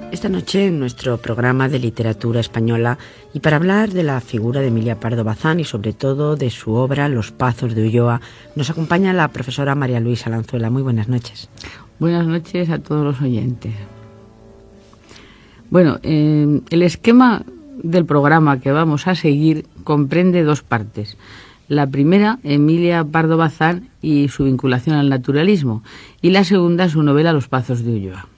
Esta noche en nuestro programa de literatura española y para hablar de la figura de Emilia Pardo Bazán y sobre todo de su obra Los Pazos de Ulloa, nos acompaña la profesora María Luisa Lanzuela. Muy buenas noches. Buenas noches a todos los oyentes. Bueno, el esquema del programa que vamos a seguir comprende dos partes. La primera, Emilia Pardo Bazán y su vinculación al naturalismo, y la segunda, su novela Los Pazos de Ulloa.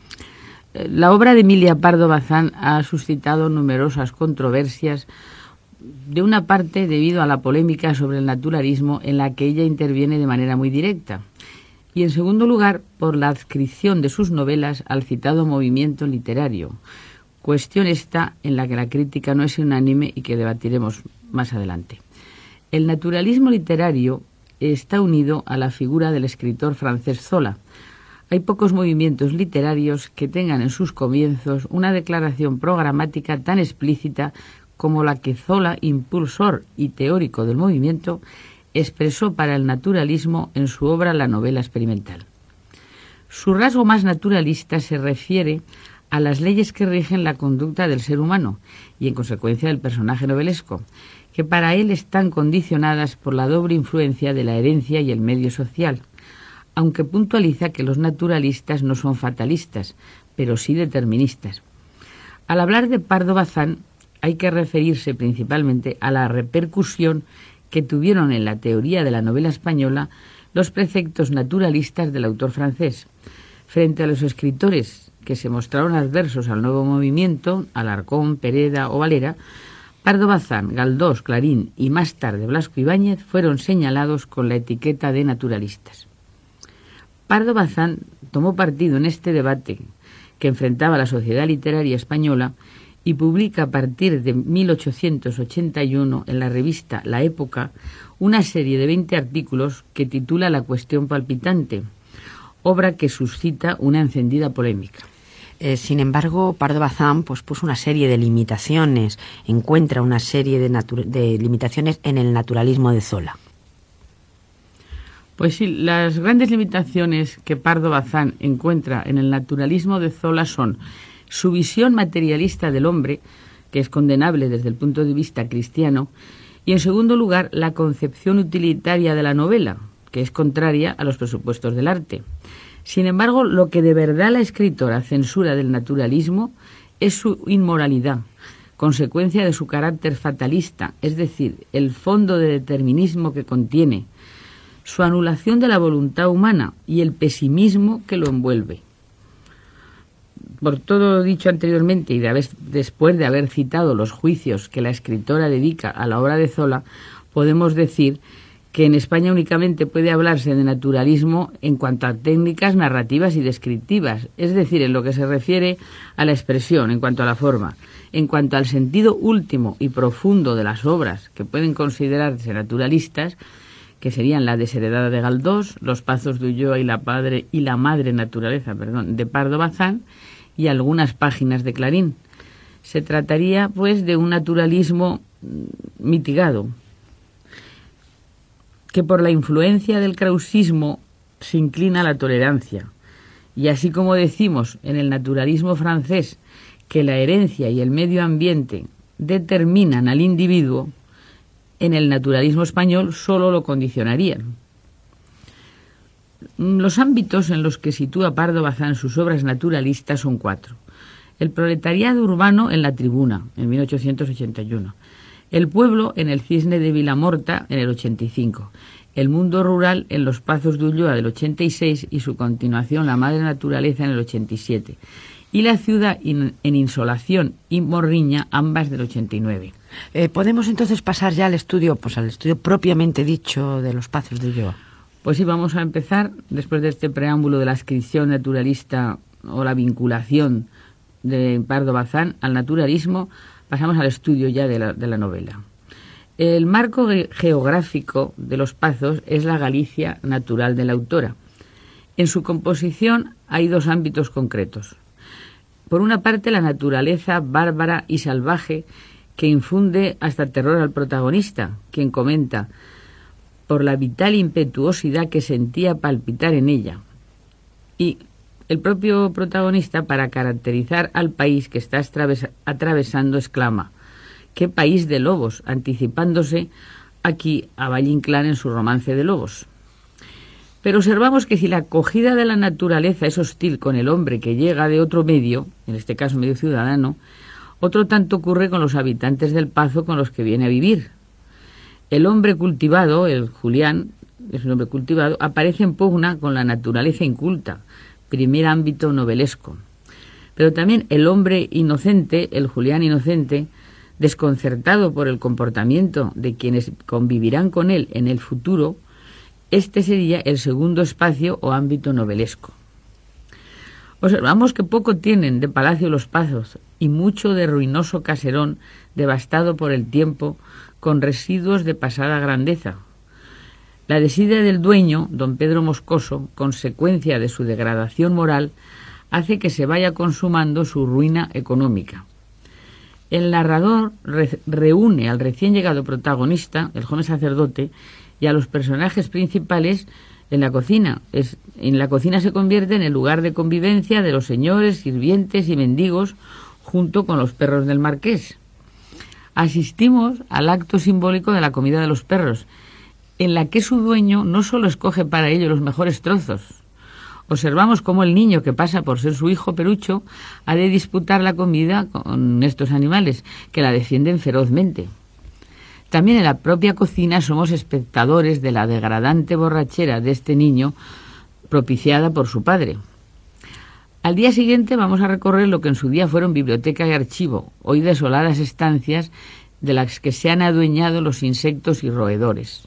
La obra de Emilia Pardo Bazán ha suscitado numerosas controversias, de una parte debido a la polémica sobre el naturalismo en la que ella interviene de manera muy directa, y en segundo lugar por la adscripción de sus novelas al citado movimiento literario, cuestión esta en la que la crítica no es unánime y que debatiremos más adelante. El naturalismo literario está unido a la figura del escritor francés Zola. Hay pocos movimientos literarios que tengan en sus comienzos una declaración programática tan explícita como la que Zola, impulsor y teórico del movimiento, expresó para el naturalismo en su obra La novela experimental. Su rasgo más naturalista se refiere a las leyes que rigen la conducta del ser humano y, en consecuencia, del personaje novelesco, que para él están condicionadas por la doble influencia de la herencia y el medio social, aunque puntualiza que los naturalistas no son fatalistas, pero sí deterministas. Al hablar de Pardo Bazán, hay que referirse principalmente a la repercusión que tuvieron en la teoría de la novela española los preceptos naturalistas del autor francés. Frente a los escritores que se mostraron adversos al nuevo movimiento, Alarcón, Pereda o Valera, Pardo Bazán, Galdós, Clarín y más tarde Blasco Ibáñez fueron señalados con la etiqueta de naturalistas. Pardo Bazán tomó partido en este debate que enfrentaba la sociedad literaria española y publica a partir de 1881 en la revista La Época una serie de 20 artículos que titula La cuestión palpitante, obra que suscita una encendida polémica. Sin embargo, Pardo Bazán puso una serie de limitaciones, encuentra una serie de limitaciones en el naturalismo de Zola. Pues sí, las grandes limitaciones que Pardo Bazán encuentra en el naturalismo de Zola son su visión materialista del hombre, que es condenable desde el punto de vista cristiano, y en segundo lugar la concepción utilitaria de la novela, que es contraria a los presupuestos del arte. Sin embargo, lo que de verdad la escritora censura del naturalismo es su inmoralidad, consecuencia de su carácter fatalista, es decir, el fondo de determinismo que contiene, su anulación de la voluntad humana y el pesimismo que lo envuelve. Por todo lo dicho anteriormente y después de haber citado los juicios que la escritora dedica a la obra de Zola, podemos decir que en España únicamente puede hablarse de naturalismo en cuanto a técnicas narrativas y descriptivas, es decir, en lo que se refiere a la expresión, en cuanto a la forma. En cuanto al sentido último y profundo de las obras que pueden considerarse naturalistas, que serían La desheredada de Galdós, Los Pazos de Ulloa y la madre naturaleza, de Pardo Bazán, y algunas páginas de Clarín. Se trataría, pues, de un naturalismo mitigado, que por la influencia del krausismo se inclina a la tolerancia. Y así como decimos en el naturalismo francés que la herencia y el medio ambiente determinan al individuo, en el naturalismo español solo lo condicionarían. Los ámbitos en los que sitúa Pardo Bazán sus obras naturalistas son 4. El proletariado urbano en La Tribuna, en 1881. El pueblo en El Cisne de Vilamorta, en el 85. El mundo rural en Los Pazos de Ulloa, del 86, y su continuación La madre naturaleza, en el 87. Y La ciudad en Insolación y Morriña, ambas del 89. ¿Podemos entonces pasar ya al estudio propiamente dicho de Los Pazos de Ulloa? Pues sí, vamos a empezar, después de este preámbulo de la adscripción naturalista o la vinculación de Pardo Bazán al naturalismo, pasamos al estudio ya de la novela. El marco geográfico de Los Pazos es la Galicia natural de la autora. En su composición hay 2 ámbitos concretos. Por una parte, la naturaleza bárbara y salvaje que infunde hasta terror al protagonista, quien comenta: por la vital impetuosidad que sentía palpitar en ella. Y el propio protagonista, para caracterizar al país que está atravesando, exclama: «¡Qué país de lobos!», anticipándose aquí a Valle Inclán en su romance de lobos. Pero observamos que si la acogida de la naturaleza es hostil con el hombre que llega de otro medio, en este caso medio ciudadano, otro tanto ocurre con los habitantes del Pazo con los que viene a vivir. El hombre cultivado, el Julián, es un hombre cultivado, aparece en pugna con la naturaleza inculta, primer ámbito novelesco. Pero también el hombre inocente, el Julián inocente, desconcertado por el comportamiento de quienes convivirán con él en el futuro, este sería el segundo espacio o ámbito novelesco. Observamos que poco tienen de palacio los Pazos y mucho de ruinoso caserón devastado por el tiempo con residuos de pasada grandeza. La desidia del dueño, don Pedro Moscoso, consecuencia de su degradación moral, hace que se vaya consumando su ruina económica. El narrador reúne al recién llegado protagonista, el joven sacerdote, y a los personajes principales en la cocina. En la cocina se convierte en el lugar de convivencia de los señores, sirvientes y mendigos, junto con los perros del marqués. Asistimos al acto simbólico de la comida de los perros, en la que su dueño no solo escoge para ello los mejores trozos. Observamos cómo el niño, que pasa por ser su hijo Perucho, ha de disputar la comida con estos animales, que la defienden ferozmente. También en la propia cocina somos espectadores de la degradante borrachera de este niño, propiciada por su padre. Al día siguiente vamos a recorrer lo que en su día fueron biblioteca y archivo, hoy desoladas estancias de las que se han adueñado los insectos y roedores.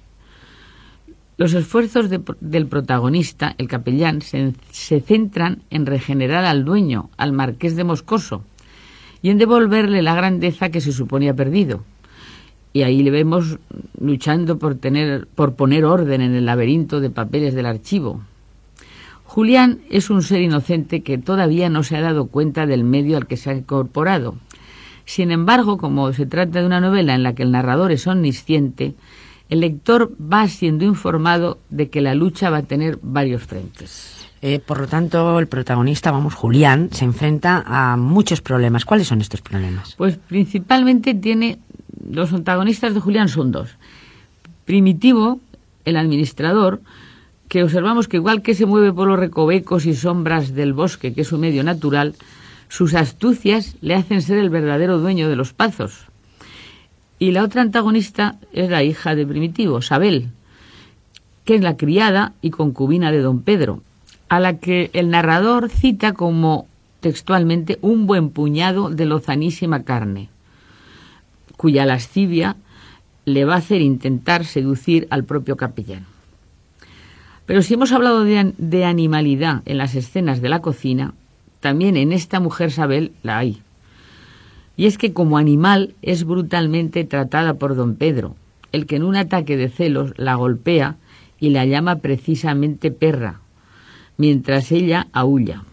Los esfuerzos del protagonista, el capellán, se centran en regenerar al dueño, al marqués de Moscoso, y en devolverle la grandeza que se suponía perdido. Y ahí le vemos luchando por poner orden en el laberinto de papeles del archivo. Julián es un ser inocente que todavía no se ha dado cuenta del medio al que se ha incorporado. Sin embargo, como se trata de una novela en la que el narrador es omnisciente, el lector va siendo informado de que la lucha va a tener varios frentes. Por lo tanto, el protagonista, Julián, se enfrenta a muchos problemas. ¿Cuáles son estos problemas? Pues principalmente los antagonistas de Julián son dos. Primitivo, el administrador, que observamos que igual que se mueve por los recovecos y sombras del bosque, que es su medio natural, sus astucias le hacen ser el verdadero dueño de los Pazos. Y la otra antagonista es la hija de Primitivo, Sabel, que es la criada y concubina de don Pedro, a la que el narrador cita como textualmente un buen puñado de lozanísima carne, cuya lascivia le va a hacer intentar seducir al propio capellán. Pero si hemos hablado de animalidad en las escenas de la cocina, también en esta mujer Sabel la hay. Y es que como animal es brutalmente tratada por don Pedro, el que en un ataque de celos la golpea y la llama precisamente perra, mientras ella aúlla.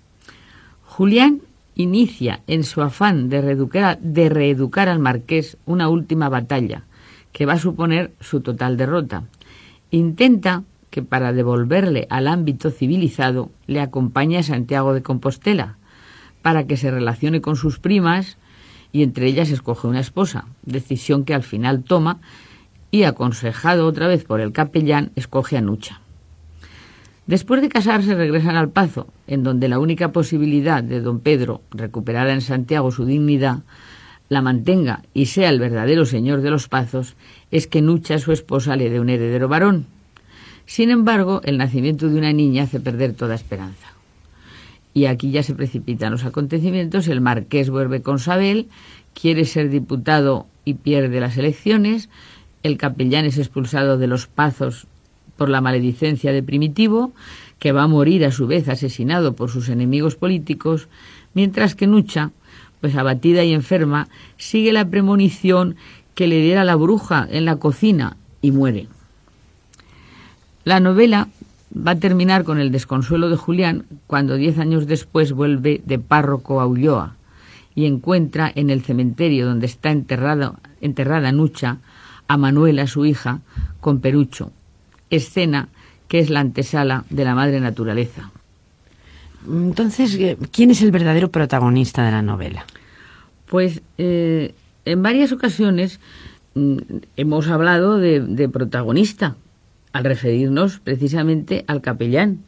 Julián inicia en su afán de reeducar al marqués una última batalla, que va a suponer su total derrota. Intenta que para devolverle al ámbito civilizado le acompañe a Santiago de Compostela, para que se relacione con sus primas y entre ellas escoge una esposa, decisión que al final toma y, aconsejado otra vez por el capellán, escoge a Nucha. Después de casarse regresan al Pazo, en donde la única posibilidad de don Pedro recuperar en Santiago su dignidad, la mantenga y sea el verdadero señor de los Pazos, es que Nucha, su esposa, le dé un heredero varón. Sin embargo, el nacimiento de una niña hace perder toda esperanza. Y aquí ya se precipitan los acontecimientos. El marqués vuelve con Sabel, quiere ser diputado y pierde las elecciones. El capellán es expulsado de los Pazos por la maledicencia de Primitivo, que va a morir a su vez asesinado por sus enemigos políticos, mientras que Nucha, pues abatida y enferma, sigue la premonición que le diera la bruja en la cocina y muere. La novela va a terminar con el desconsuelo de Julián cuando 10 años después vuelve de párroco a Ulloa y encuentra en el cementerio donde está enterrada Nucha a Manuela, su hija, con Perucho, escena que es la antesala de la madre naturaleza. Entonces, ¿quién es el verdadero protagonista de la novela? Pues en varias ocasiones hemos hablado de protagonista, al referirnos precisamente al capellán.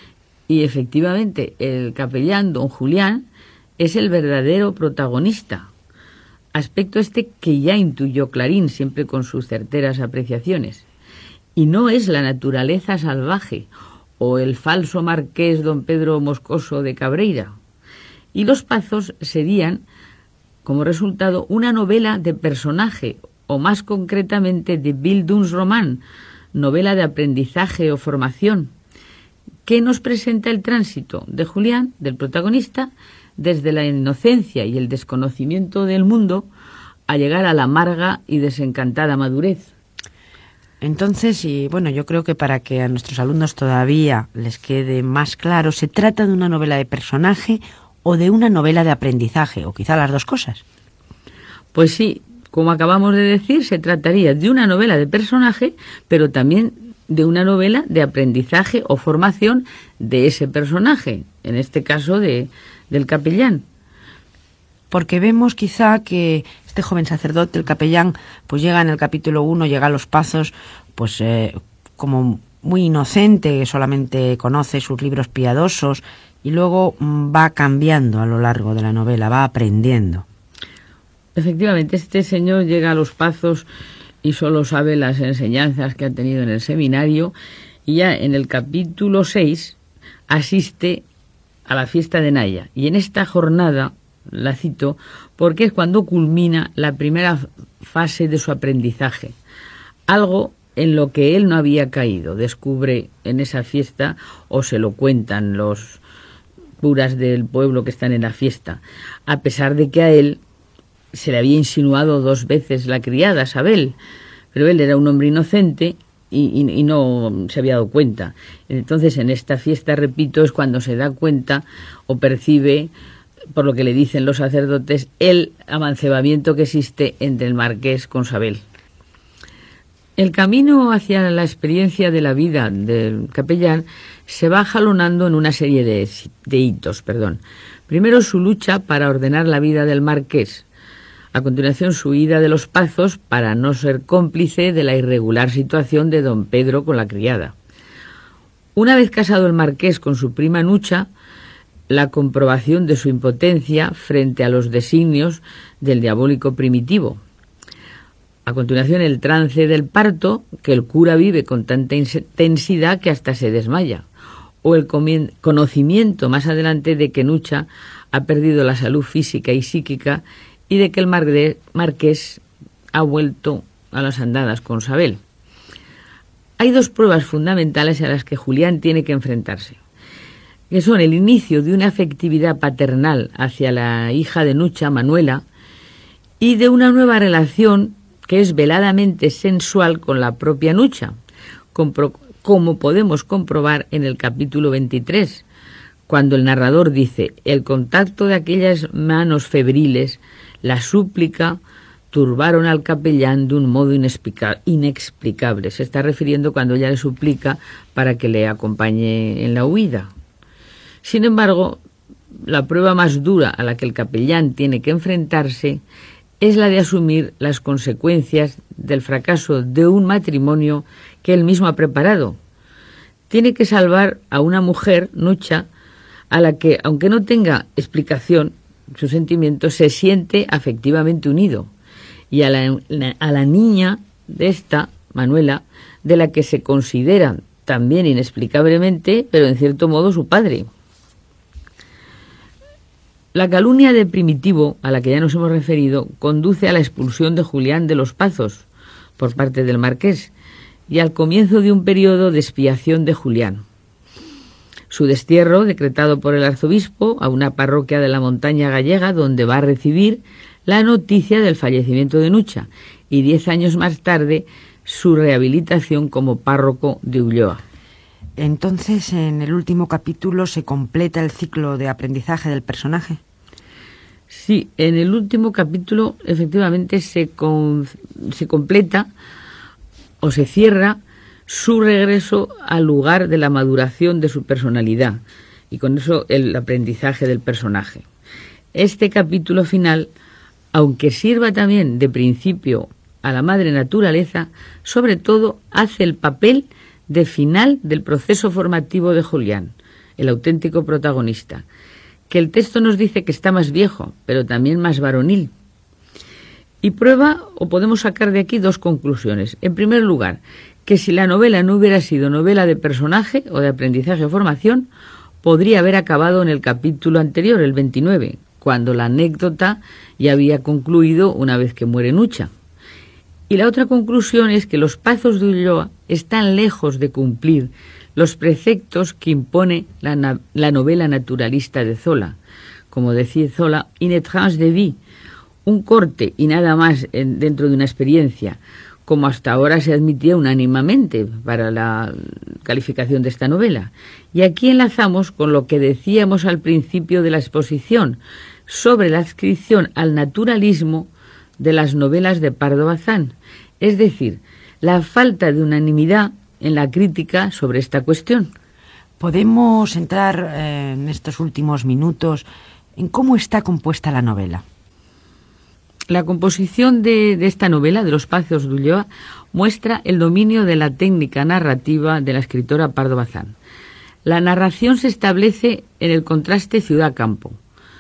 Y efectivamente, el capellán, don Julián, es el verdadero protagonista. Aspecto este que ya intuyó Clarín, siempre con sus certeras apreciaciones. Y no es la naturaleza salvaje o el falso marqués don Pedro Moscoso de Cabreira. Y Los Pazos serían, como resultado, una novela de personaje, o más concretamente de Bildungsroman, novela de aprendizaje o formación, que nos presenta el tránsito de Julián, del protagonista, desde la inocencia y el desconocimiento del mundo a llegar a la amarga y desencantada madurez. Entonces, y bueno, yo creo que para que a nuestros alumnos todavía les quede más claro, ¿se trata de una novela de personaje o de una novela de aprendizaje, o quizá las dos cosas? Pues sí, como acabamos de decir, se trataría de una novela de personaje, pero también de una novela de aprendizaje o formación de ese personaje, en este caso del capellán. Porque vemos quizá que este joven sacerdote, el capellán, pues llega en el capítulo 1, llega a Los Pazos, pues como muy inocente, solamente conoce sus libros piadosos y luego va cambiando a lo largo de la novela, va aprendiendo. Efectivamente, este señor llega a Los Pazos y solo sabe las enseñanzas que ha tenido en el seminario, y ya en el capítulo 6 asiste a la fiesta de Naya. Y en esta jornada, la cito, porque es cuando culmina la primera fase de su aprendizaje, algo en lo que él no había caído. Descubre en esa fiesta, o se lo cuentan los curas del pueblo que están en la fiesta, a pesar de que a él se le había insinuado 2 veces la criada, Sabel, pero él era un hombre inocente y no se había dado cuenta. Entonces, en esta fiesta, repito, es cuando se da cuenta o percibe, por lo que le dicen los sacerdotes, el amancebamiento que existe entre el marqués con Sabel. El camino hacia la experiencia de la vida del capellán se va jalonando en una serie de hitos. Primero, su lucha para ordenar la vida del marqués. A continuación, su huida de Los Pazos para no ser cómplice de la irregular situación de don Pedro con la criada. Una vez casado el marqués con su prima Nucha, la comprobación de su impotencia frente a los designios del diabólico Primitivo. A continuación, el trance del parto, que el cura vive con tanta intensidad que hasta se desmaya. O el conocimiento más adelante de que Nucha ha perdido la salud física y psíquica y de que el marqués ha vuelto a las andadas con Sabel. Hay 2 pruebas fundamentales a las que Julián tiene que enfrentarse, que son el inicio de una afectividad paternal hacia la hija de Nucha, Manuela, y de una nueva relación que es veladamente sensual con la propia Nucha, como podemos comprobar en el capítulo 23, cuando el narrador dice: el contacto de aquellas manos febriles, la súplica, turbaron al capellán de un modo inexplicable. Se está refiriendo cuando ella le suplica para que le acompañe en la huida. Sin embargo, la prueba más dura a la que el capellán tiene que enfrentarse es la de asumir las consecuencias del fracaso de un matrimonio que él mismo ha preparado. Tiene que salvar a una mujer, Nucha, a la que, aunque no tenga explicación, su sentimiento se siente afectivamente unido, y a la niña de esta, Manuela, de la que se considera también inexplicablemente, pero en cierto modo, su padre. La calumnia de Primitivo, a la que ya nos hemos referido, conduce a la expulsión de Julián de Los Pazos por parte del marqués y al comienzo de un periodo de expiación de Julián. Su destierro, decretado por el arzobispo a una parroquia de la montaña gallega, donde va a recibir la noticia del fallecimiento de Nucha, y 10 años más tarde su rehabilitación como párroco de Ulloa. Entonces, en el último capítulo se completa el ciclo de aprendizaje del personaje. Sí, en el último capítulo efectivamente se completa o se cierra su regreso al lugar de la maduración de su personalidad, y con eso el aprendizaje del personaje. Este capítulo final, aunque sirva también de principio a la madre naturaleza, sobre todo hace el papel de final del proceso formativo de Julián, el auténtico protagonista, que el texto nos dice que está más viejo, pero también más varonil. Y prueba, o podemos sacar de aquí dos conclusiones. En primer lugar, que si la novela no hubiera sido novela de personaje o de aprendizaje o formación, podría haber acabado en el capítulo anterior, el 29, cuando la anécdota ya había concluido una vez que muere Nucha. Y la otra conclusión es que los Pazos de Ulloa están lejos de cumplir los preceptos que impone la novela naturalista de Zola. Como decía Zola, une tranche de vie, un corte y nada más dentro de una experiencia, como hasta ahora se admitía unánimemente para la calificación de esta novela. Y aquí enlazamos con lo que decíamos al principio de la exposición sobre la adscripción al naturalismo de las novelas de Pardo Bazán, es decir, la falta de unanimidad en la crítica sobre esta cuestión. Podemos entrar en estos últimos minutos en cómo está compuesta la novela. La composición de esta novela, de Los Pazos de Ulloa, muestra el dominio de la técnica narrativa de la escritora Pardo Bazán. La narración se establece en el contraste ciudad-campo.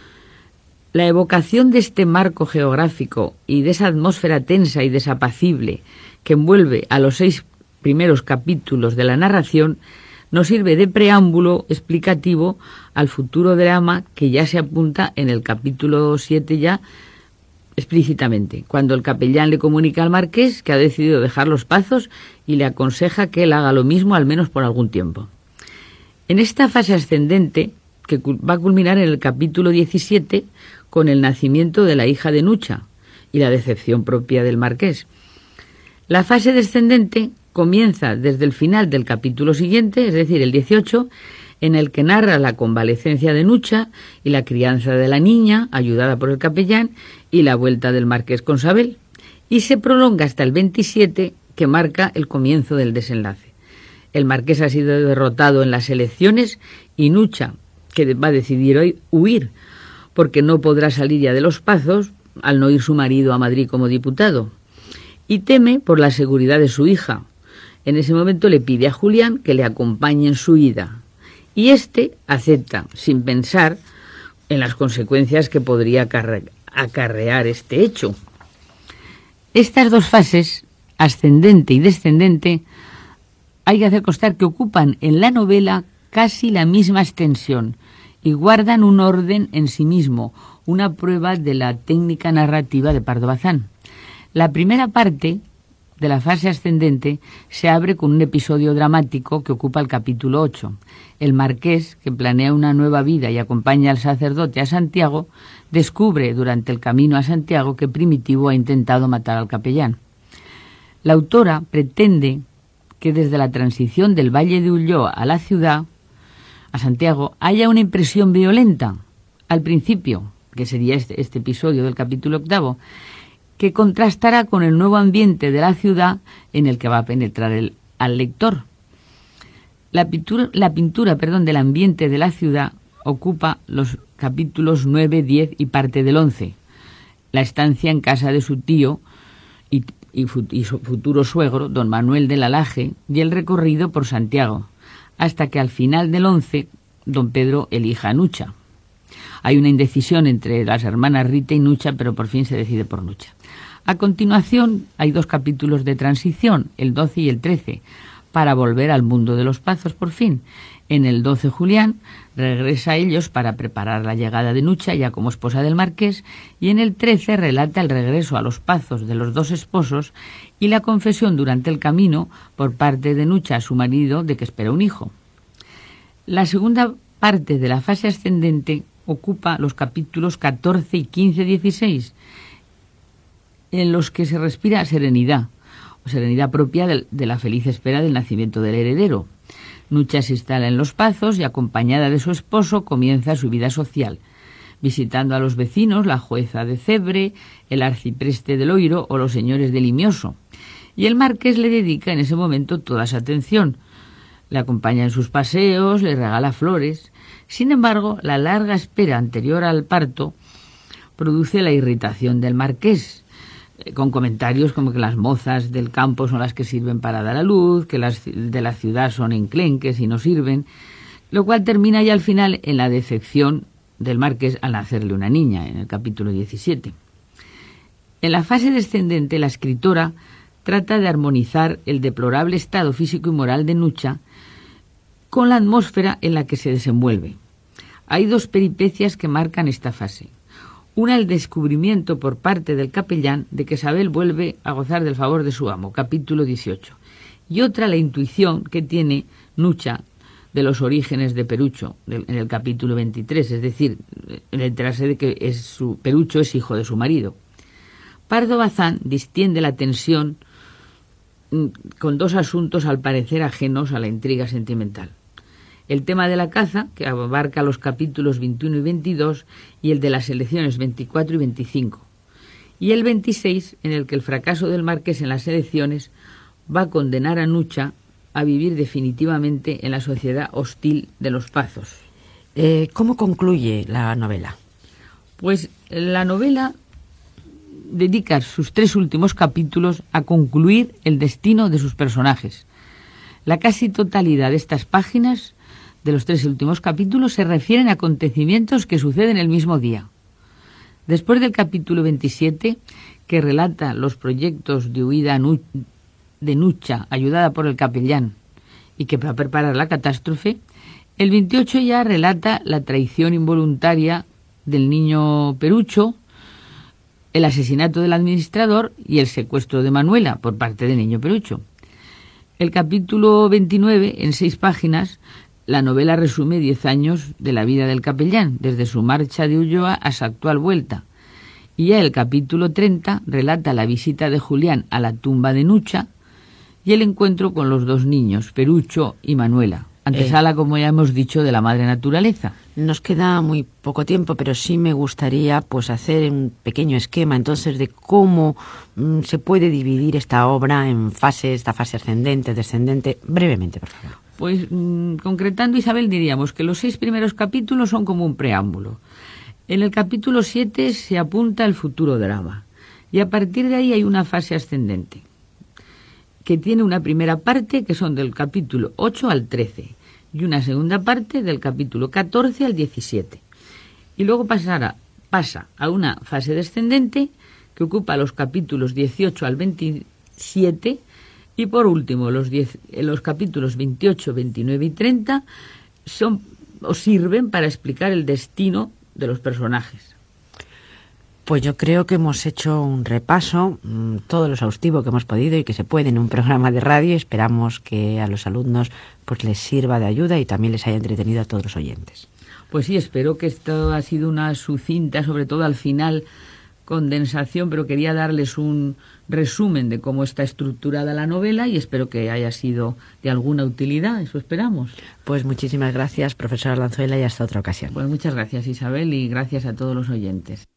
La evocación de este marco geográfico y de esa atmósfera tensa y desapacible que envuelve a los 6 primeros capítulos de la narración nos sirve de preámbulo explicativo al futuro drama que ya se apunta en el capítulo 7 ya explícitamente, cuando el capellán le comunica al marqués que ha decidido dejar Los Pazos y le aconseja que él haga lo mismo al menos por algún tiempo. En esta fase ascendente, que va a culminar en el capítulo 17 con el nacimiento de la hija de Nucha y la decepción propia del marqués. La fase descendente comienza desde el final del capítulo siguiente, es decir, el 18, en el que narra la convalecencia de Nucha y la crianza de la niña, ayudada por el capellán, y la vuelta del marqués con Sabel, y se prolonga hasta el 27, que marca el comienzo del desenlace. El marqués ha sido derrotado en las elecciones y Nucha, que va a decidir hoy huir, porque no podrá salir ya de Los Pazos al no ir su marido a Madrid como diputado, y teme por la seguridad de su hija. En ese momento le pide a Julián que le acompañe en su ida, y éste acepta, sin pensar en las consecuencias que podría acarrear este hecho. Estas dos fases, ascendente y descendente, hay que hacer constar que ocupan en la novela casi la misma extensión y guardan un orden en sí mismo, una prueba de la técnica narrativa de Pardo Bazán. La primera parte de la fase ascendente se abre con un episodio dramático que ocupa el capítulo 8. El marqués, que planea una nueva vida y acompaña al sacerdote a Santiago, descubre durante el camino a Santiago que Primitivo ha intentado matar al capellán. La autora pretende que desde la transición del Valle de Ulloa a la ciudad, a Santiago, haya una impresión violenta al principio, que sería este episodio del capítulo 8, que contrastará con el nuevo ambiente de la ciudad en el que va a penetrar al lector. La pintura del ambiente de la ciudad ocupa los capítulos 9, 10 y parte del 11. La estancia en casa de su tío y su futuro suegro, don Manuel de la Laje, y el recorrido por Santiago, hasta que al final del 11, don Pedro elija a Nucha. Hay una indecisión entre las hermanas Rita y Nucha, pero por fin se decide por Nucha. A continuación hay 2 capítulos de transición, el 12 y el 13, para volver al mundo de Los Pazos por fin. En el 12 Julián regresa a ellos para preparar la llegada de Nucha ya como esposa del marqués, y en el 13 relata el regreso a Los Pazos de los 2 esposos y la confesión durante el camino por parte de Nucha a su marido de que espera un hijo. La segunda parte de la fase ascendente ocupa los capítulos 14 y 15-16, en los que se respira serenidad propia de la feliz espera del nacimiento del heredero. Nucha se instala en Los Pazos y, acompañada de su esposo, comienza su vida social, visitando a los vecinos, la jueza de Cebre, el arcipreste de Loiro o los señores de Limioso. Y el marqués le dedica en ese momento toda su atención. Le acompaña en sus paseos, le regala flores. Sin embargo, la larga espera anterior al parto produce la irritación del marqués, con comentarios como que las mozas del campo son las que sirven para dar a luz, que las de la ciudad son enclenques y no sirven, lo cual termina ya al final en la decepción del marqués al nacerle una niña, en el capítulo 17. En la fase descendente, la escritora trata de armonizar el deplorable estado físico y moral de Nucha con la atmósfera en la que se desenvuelve. Hay dos peripecias que marcan esta fase. Una, el descubrimiento por parte del capellán de que Isabel vuelve a gozar del favor de su amo, capítulo 18. Y otra, la intuición que tiene Nucha de los orígenes de Perucho, en el capítulo 23, es decir, el enterarse de que Perucho es hijo de su marido. Pardo Bazán distiende la tensión con dos asuntos al parecer ajenos a la intriga sentimental. El tema de la caza, que abarca los capítulos 21 y 22, y el de las elecciones 24 y 25. Y el 26, en el que el fracaso del marqués en las elecciones va a condenar a Nucha a vivir definitivamente en la sociedad hostil de los Pazos. ¿Cómo concluye la novela? Pues la novela dedica sus 3 últimos capítulos a concluir el destino de sus personajes. La casi totalidad de estas páginas de los 3 últimos capítulos se refieren a acontecimientos que suceden el mismo día. Después del capítulo 27, que relata los proyectos de huida de Nucha, ayudada por el capellán, y que va a preparar la catástrofe, el 28 ya relata la traición involuntaria del niño Perucho, el asesinato del administrador y el secuestro de Manuela por parte del niño Perucho. El capítulo 29, en 6 páginas, la novela resume 10 años de la vida del capellán, desde su marcha de Ulloa a su actual vuelta. Y ya el capítulo 30 relata la visita de Julián a la tumba de Nucha y el encuentro con los 2 niños, Perucho y Manuela. Antesala, como ya hemos dicho, de la madre naturaleza. Nos queda muy poco tiempo, pero sí me gustaría pues hacer un pequeño esquema entonces de cómo se puede dividir esta obra en fases, esta fase ascendente, descendente, brevemente, por favor. Pues concretando, Isabel, diríamos que los 6 primeros capítulos son como un preámbulo. En el capítulo 7 se apunta el futuro drama y a partir de ahí hay una fase ascendente que tiene una primera parte que son del capítulo 8 al 13 y una segunda parte del capítulo 14 al 17. Y luego pasa a una fase descendente que ocupa los capítulos 18 al 27 y por último los capítulos 28, 29 y 30 sirven para explicar el destino de los personajes. Pues yo creo que hemos hecho un repaso, todo lo exhaustivo que hemos podido y que se puede en un programa de radio. Esperamos que a los alumnos pues les sirva de ayuda y también les haya entretenido a todos los oyentes. Pues sí, espero que esto ha sido una sucinta, sobre todo al final, condensación, pero quería darles un resumen de cómo está estructurada la novela y espero que haya sido de alguna utilidad, eso esperamos. Pues muchísimas gracias, profesora Lanzuela, y hasta otra ocasión. Pues muchas gracias, Isabel, y gracias a todos los oyentes.